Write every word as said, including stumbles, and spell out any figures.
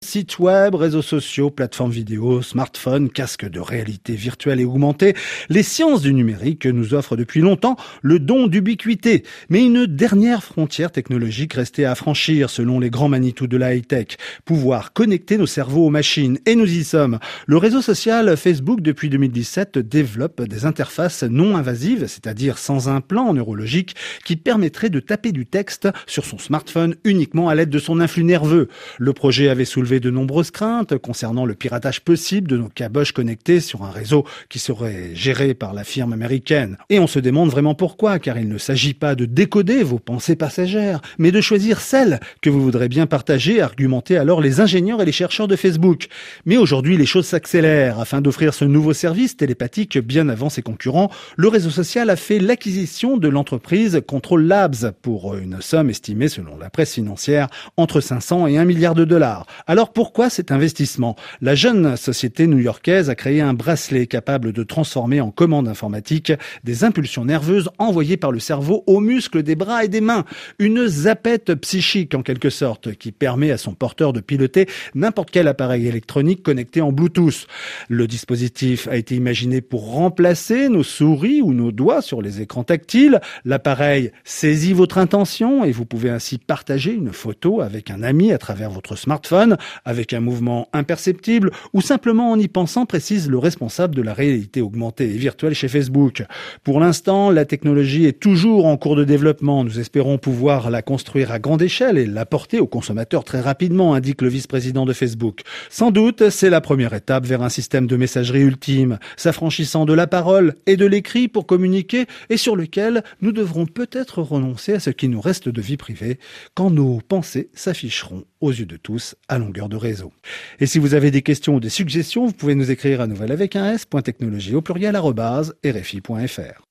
sites web, réseaux sociaux, plateformes vidéo, smartphones, casques de réalité virtuelle et augmentée, les sciences du numérique nous offrent depuis longtemps le don d'ubiquité. Mais une dernière frontière technologique restait à franchir selon les grands Manitou de la high-tech. Pouvoir connecter nos cerveaux aux machines. Et nous y sommes. Le réseau social Facebook, depuis deux mille dix-sept, développe des interfaces non invasives, c'est-à-dire sans implant neurologique, qui permettraient de taper du texte sur son smartphone uniquement à l'aide de son influx nerveux. Le projet avait soulevé de nombreuses craintes concernant le piratage possible de nos caboches connectées sur un réseau qui serait géré par la firme américaine. Et on se demande vraiment pourquoi, car il ne s'agit pas de décoder vos pensées passagères, mais de choisir celles que vous voudrez bien partager, argumentaient alors les ingénieurs et les chercheurs de Facebook. Mais aujourd'hui, les choses s'accélèrent. Afin d'offrir ce nouveau service télépathique bien avant ses concurrents, le réseau social a fait l'acquisition de l'entreprise Control Labs pour une somme estimée, selon la presse financière, entre cinq cents et un milliard de dollars. Alors pourquoi cet investissement ? La jeune société new-yorkaise a créé un bracelet capable de transformer en commande informatique des impulsions nerveuses envoyées par le cerveau aux muscles des bras et des mains. Une zapette psychique en quelque sorte qui permet à son porteur de piloter n'importe quel appareil électronique connecté en Bluetooth. Le dispositif a été imaginé pour remplacer nos souris ou nos doigts sur les écrans tactiles. L'appareil saisit votre intention et vous pouvez ainsi partager une photo avec un ami à travers votre smartphone, avec un mouvement imperceptible ou simplement en y pensant, précise le responsable de la réalité augmentée et virtuelle chez Facebook. Pour l'instant, la technologie est toujours en cours de développement. Nous espérons pouvoir la construire à grande échelle et l'apporter aux consommateurs très rapidement, indique le vice-président de Facebook. Sans doute, c'est la première étape vers un système de messagerie ultime, s'affranchissant de la parole et de l'écrit pour communiquer et sur lequel nous devrons peut-être renoncer à ce qui nous reste de vie privée quand nos pensées s'afficheront aux yeux de tous à longueur de réseau. Et si vous avez des questions ou des suggestions, vous pouvez nous écrire à nouvelle avec un s, point technologie au pluriel arobase R F I point F R.